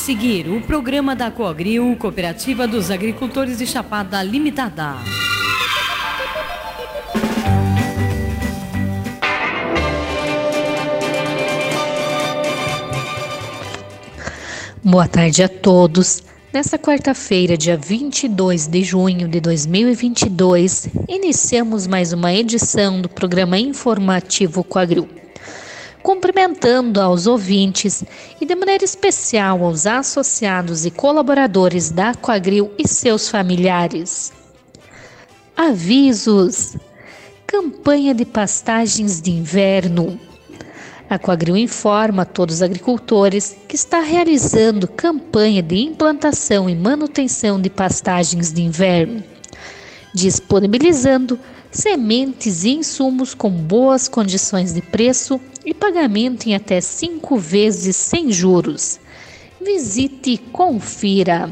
seguir o programa da Coagril, Cooperativa dos Agricultores de Chapada Limitada. Boa tarde a todos. Nesta quarta-feira, dia 22 de junho de 2022, iniciamos mais uma edição do programa informativo Coagril. Cumprimentando aos ouvintes e de maneira especial aos associados e colaboradores da Coagril e seus familiares. Avisos: campanha de pastagens de inverno. A Coagril informa a todos os agricultores que está realizando campanha de implantação e manutenção de pastagens de inverno, disponibilizando sementes e insumos com boas condições de preço e pagamento em até 5 vezes sem juros. Visite e confira.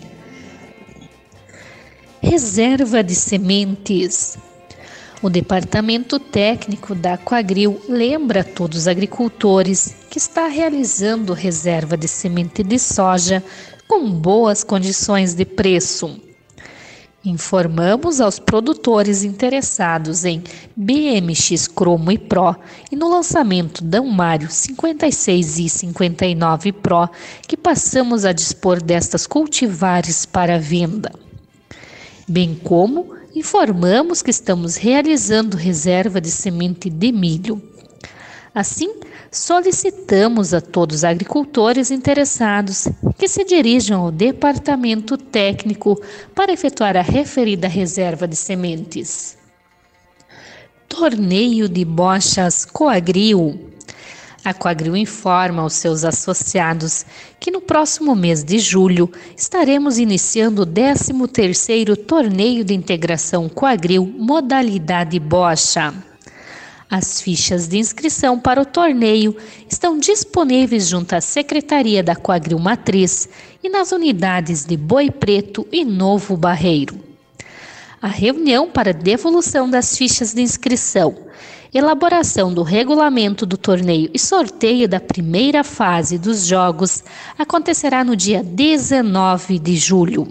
Reserva de sementes. O Departamento Técnico da Coagril lembra a todos os agricultores que está realizando reserva de semente de soja com boas condições de preço. Informamos aos produtores interessados em BMX Cromo e Pro e no lançamento Danmário 56 e 59 Pro que passamos a dispor destas cultivares para venda. Bem como informamos que estamos realizando reserva de semente de milho. Assim, solicitamos a todos os agricultores interessados que se dirijam ao Departamento Técnico para efetuar a referida reserva de sementes. Torneio de Bochas Coagril. A Coagril informa aos seus associados que no próximo mês de julho estaremos iniciando o 13º Torneio de Integração Coagril modalidade bocha. As fichas de inscrição para o torneio estão disponíveis junto à Secretaria da Coagril Matriz e nas unidades de Boi Preto e Novo Barreiro. A reunião para devolução das fichas de inscrição, elaboração do regulamento do torneio e sorteio da primeira fase dos jogos acontecerá no dia 19 de julho.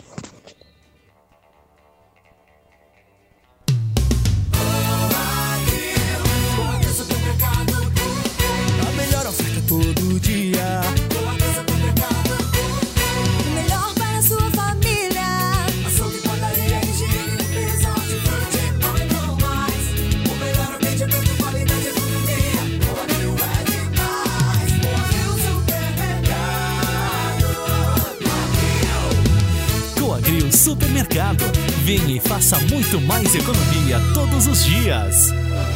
A melhor oferta todo dia. O melhor para a sua família. Açougue, padaria, higiene, limpeza, hortifruti, muito mais. O melhor atendimento, qualidade e economia. Coagril é demais. Coagril Supermercado. Coagril Supermercado. Venha e faça muito mais economia todos os dias.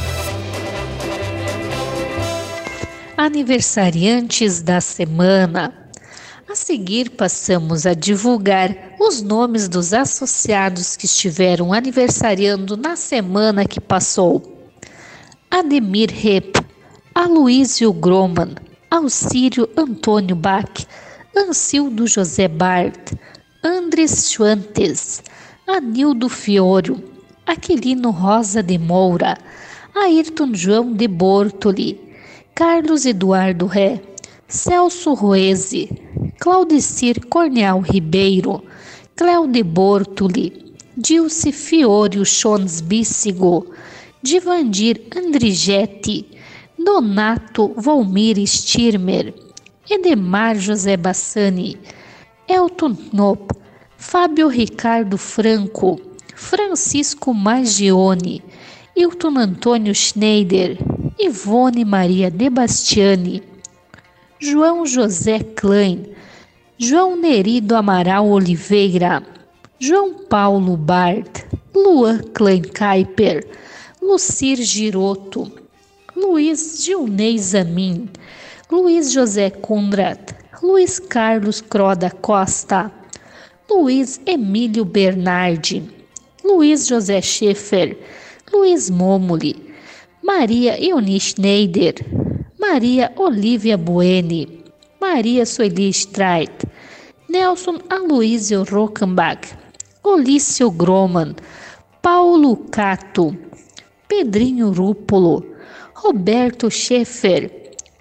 Aniversariantes da semana. A seguir, passamos a divulgar os nomes dos associados que estiveram aniversariando na semana que passou. Ademir Rep, Aloísio Groman, Alcírio Antônio Bach, Ancildo José Bart, Andres Schwantes, Anildo Fiorio, Aquilino Rosa de Moura, Ayrton João de Bortoli, Carlos Eduardo Ré, Celso Roese, Claudicir Corneal Ribeiro, Cléo de Bortoli, Dilce Fiorio Chons Bícigo, Divandir Andrigetti, Donato Volmir Stirmer, Edemar José Bassani, Elton Knop, Fábio Ricardo Franco, Francisco Magione, Hilton Antônio Schneider, Ivone Maria de Bastiani, João José Klein, João Nerido Amaral Oliveira, João Paulo Bart, Luan Klein Kuiper, Lucir Giroto, Luiz Gilney Zamin, Luiz José Conrad, Luiz Carlos Croda Costa, Luiz Emílio Bernardi, Luiz José Schaefer, Luiz Momoli, Maria Eunice Schneider, Maria Olívia Bueni, Maria Sueli Streit, Nelson Aloísio Rockenbach, Olício Groman, Paulo Cato, Pedrinho Rúpulo, Roberto Schaefer,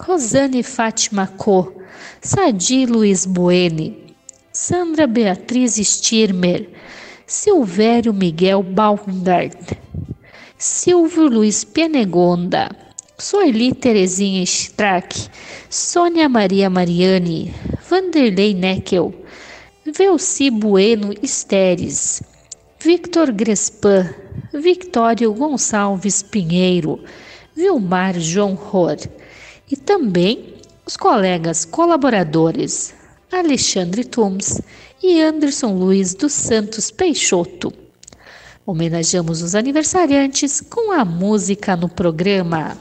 Rosane Fátima Co, Sadi Luiz Buene, Sandra Beatriz Stirmer, Silvério Miguel Baumgart, Silvio Luiz Penegonda, Soili Terezinha Strack, Sônia Maria Mariani, Vanderlei Neckel, Velci Bueno Esteres, Victor Grespan, Victório Gonçalves Pinheiro, Vilmar João Ror e também os colegas colaboradores Alexandre Tums e Anderson Luiz dos Santos Peixoto. Homenageamos os aniversariantes com a música no programa.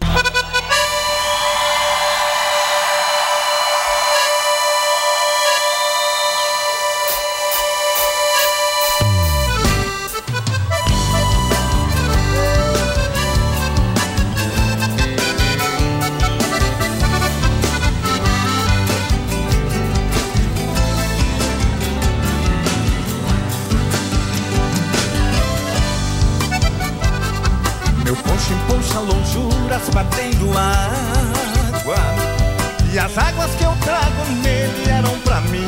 Meu poncho emponcha lonjuras batendo água, e as águas que eu trago nele eram pra mim.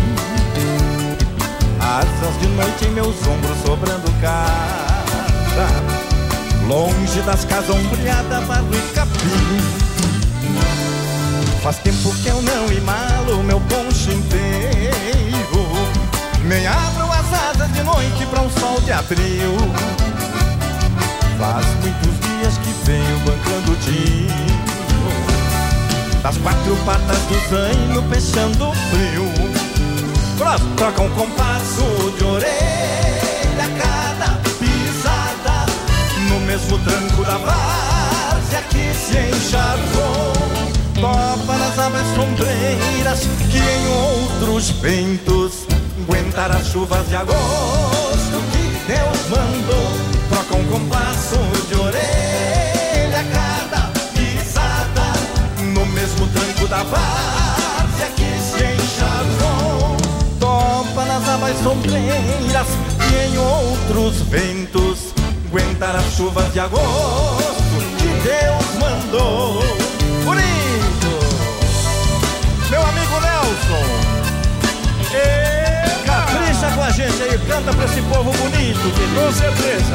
Asas de noite em meus ombros sobrando casa, longe das casas ombreadas, barro e capim. Faz tempo que eu não imalo meu poncho inteiro, nem abro as asas de noite pra um sol de abril. Faz muitos dias que venho bancando tiro, das quatro patas do zaino peixando frio. Troca um compasso de orelha cada pisada, no mesmo tranco da várzea que se encharcou. Topa nas abas sombreiras que em outros ventos aguentar as chuvas de agosto que Deus mandou. Troca um compasso de orelha cada pisada, no mesmo tranco da várzea que se encharcou. Topa nas abas sombreiras e em outros ventos aguentar as chuvas de agosto que Deus mandou. Bonito! Meu amigo Nelson, capricha com a gente aí, canta pra esse povo bonito, querido. Com certeza.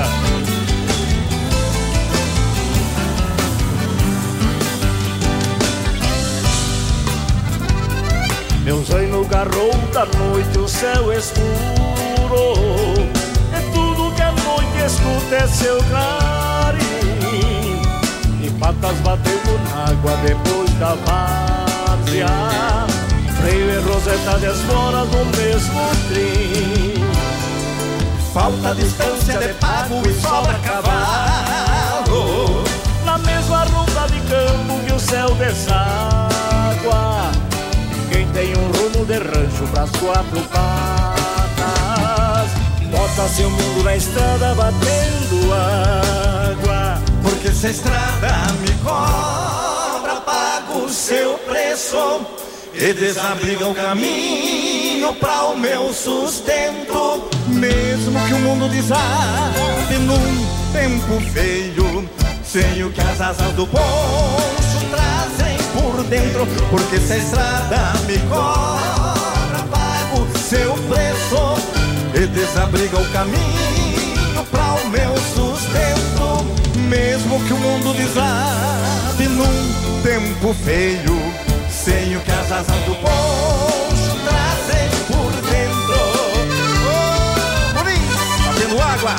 Meu zaino garrou da noite o céu escuro, é tudo que a noite escuta é seu clarim, e patas batendo na água depois da várzea, freio e roseta desfora do mesmo trim. Falta distância de pago e sobra cavalo, Na mesma ruta de campo que o céu deságua, quem tem um rumo de rancho pras quatro patas, bota seu mundo na estrada batendo água. porque se a estrada me cobra, pago o seu preço e desabriga o caminho pra o meu sustento. Mesmo que o mundo desabe num tempo feio, sei o que as asas do poncho trazem por dentro. Porque se a estrada me cobra, pago seu preço e desabriga o caminho pra o meu sustento. Mesmo que o mundo desabe num tempo feio, sei o que as asas do poncho trazem por dentro. Oh, bonito, batendo água.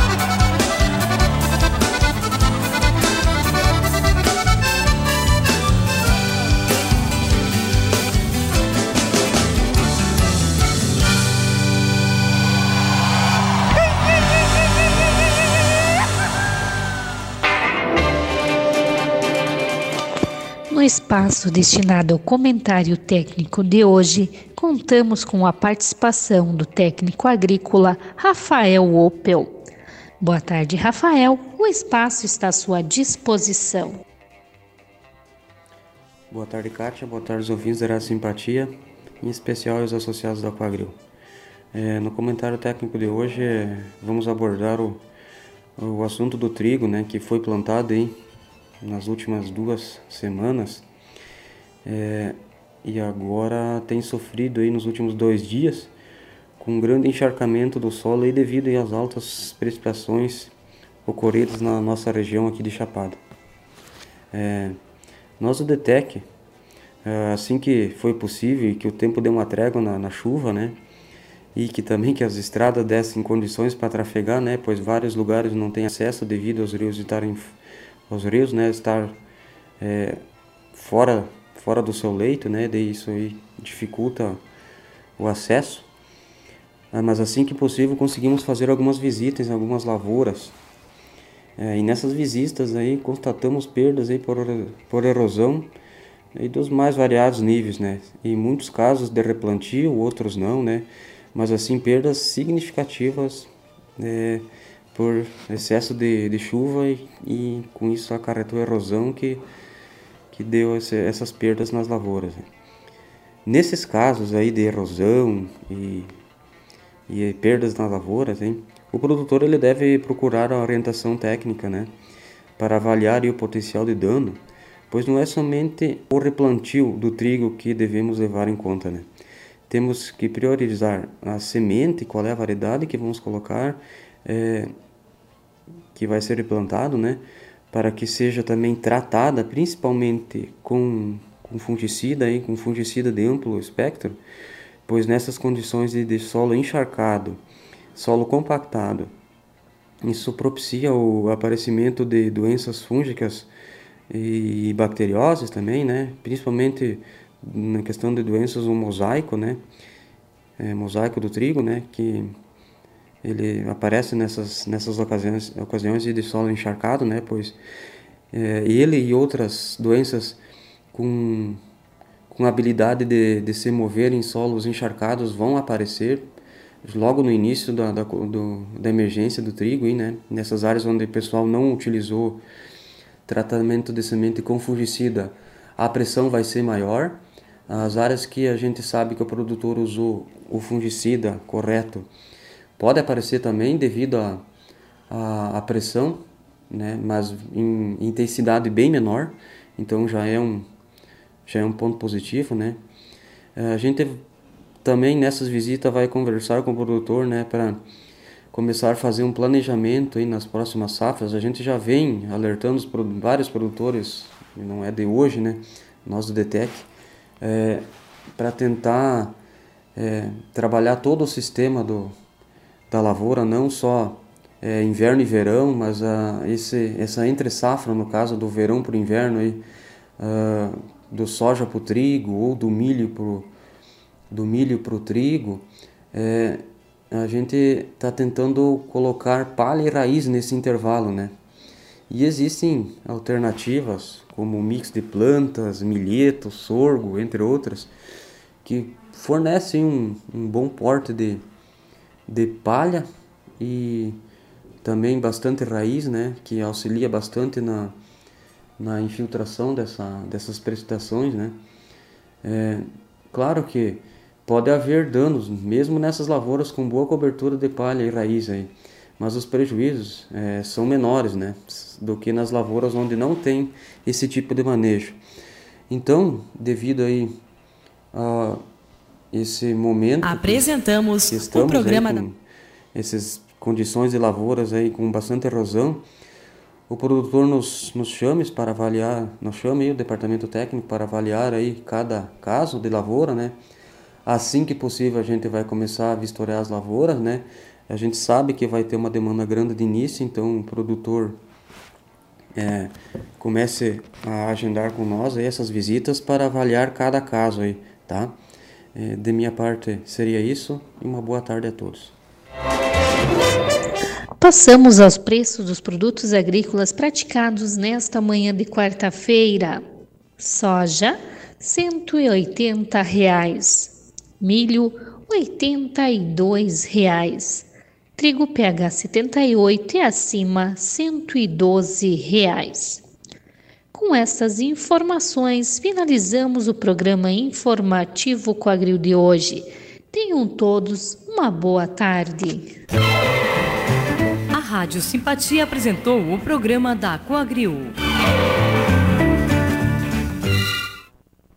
No espaço destinado ao comentário técnico de hoje, contamos com a participação do técnico agrícola Rafael Opel. Boa tarde, Rafael. O espaço está à sua disposição. Boa tarde, Kátia. Boa tarde, os ouvintes da Rádio Simpatia, em especial os associados da Coagril. No comentário técnico de hoje, vamos abordar o assunto do trigo, que foi plantado aí nas últimas 2 semanas. E agora tem sofrido aí nos últimos 2 dias com um grande encharcamento do solo aí devido aí às altas precipitações ocorridas na nossa região aqui de Chapada. Nós, o DETEC, assim que foi possível e que o tempo deu uma trégua na chuva, né, e que também que as estradas dessem condições para trafegar, né, pois vários lugares não têm acesso devido aos rios estar fora do seu leito, né, daí isso aí dificulta o acesso. Mas assim que possível conseguimos fazer algumas visitas em algumas lavouras. E nessas visitas aí constatamos perdas aí por erosão e dos mais variados níveis, né? Em muitos casos de replantio, outros não, né? Mas assim perdas significativas por excesso de chuva e com isso acarretou erosão que deu essas perdas nas lavouras, né? Nesses casos aí de erosão e perdas nas lavouras, hein, o produtor ele deve procurar a orientação técnica, né, para avaliar o potencial de dano, pois não é somente o replantio do trigo que devemos levar em conta, né. Temos que priorizar a semente, qual é a variedade que vamos colocar, que vai ser replantado, né, para que seja também tratada principalmente com fungicida de amplo espectro, pois nessas condições de solo encharcado, solo compactado, isso propicia o aparecimento de doenças fúngicas e bacteriosas também, né? Principalmente na questão de doenças, o mosaico, né? Mosaico do trigo, né? Que ele aparece nessas ocasiões de solo encharcado, né? Pois ele e outras doenças com habilidade de se mover em solos encharcados vão aparecer logo no início da emergência do trigo, né? Nessas áreas onde o pessoal não utilizou tratamento de semente com fungicida, a pressão vai ser maior. As áreas que a gente sabe que o produtor usou o fungicida correto, pode aparecer também devido à pressão, né? Mas em intensidade bem menor, então já é um ponto positivo, né? A gente também nessas visitas vai conversar com o produtor, né, para começar a fazer um planejamento aí nas próximas safras. A gente já vem alertando vários produtores, não é de hoje, né, nós do DETEC, para tentar trabalhar todo o sistema da lavoura, não só inverno e verão, mas essa entre safra, no caso do verão para o inverno, aí, do soja para o trigo ou do milho para o trigo, a gente está tentando colocar palha e raiz nesse intervalo, né? E existem alternativas como mix de plantas, milheto, sorgo, entre outras, que fornecem um bom porte de palha e também bastante raiz, né? Que auxilia bastante na infiltração dessas precipitações, né? Claro que pode haver danos, mesmo nessas lavouras com boa cobertura de palha e raiz aí, mas os prejuízos são menores, né, do que nas lavouras onde não tem esse tipo de manejo. Então, devido aí a esse momento, apresentamos o programa com essas condições de lavouras aí com bastante erosão, o produtor nos chame para avaliar, nos chame aí o departamento técnico para avaliar aí cada caso de lavoura, né? Assim que possível a gente vai começar a vistoriar as lavouras, né? A gente sabe que vai ter uma demanda grande de início, então o produtor comece a agendar com nós aí essas visitas para avaliar cada caso aí, tá? De minha parte seria isso e uma boa tarde a todos. Passamos aos preços dos produtos agrícolas praticados nesta manhã de quarta-feira. Soja, R$ 180. Milho, R$ 82. Trigo PH 78 e acima, R$ 112. Com estas informações, finalizamos o programa informativo Coagril de hoje. Tenham todos uma boa tarde. A Rádio Simpatia apresentou o programa da Coagril.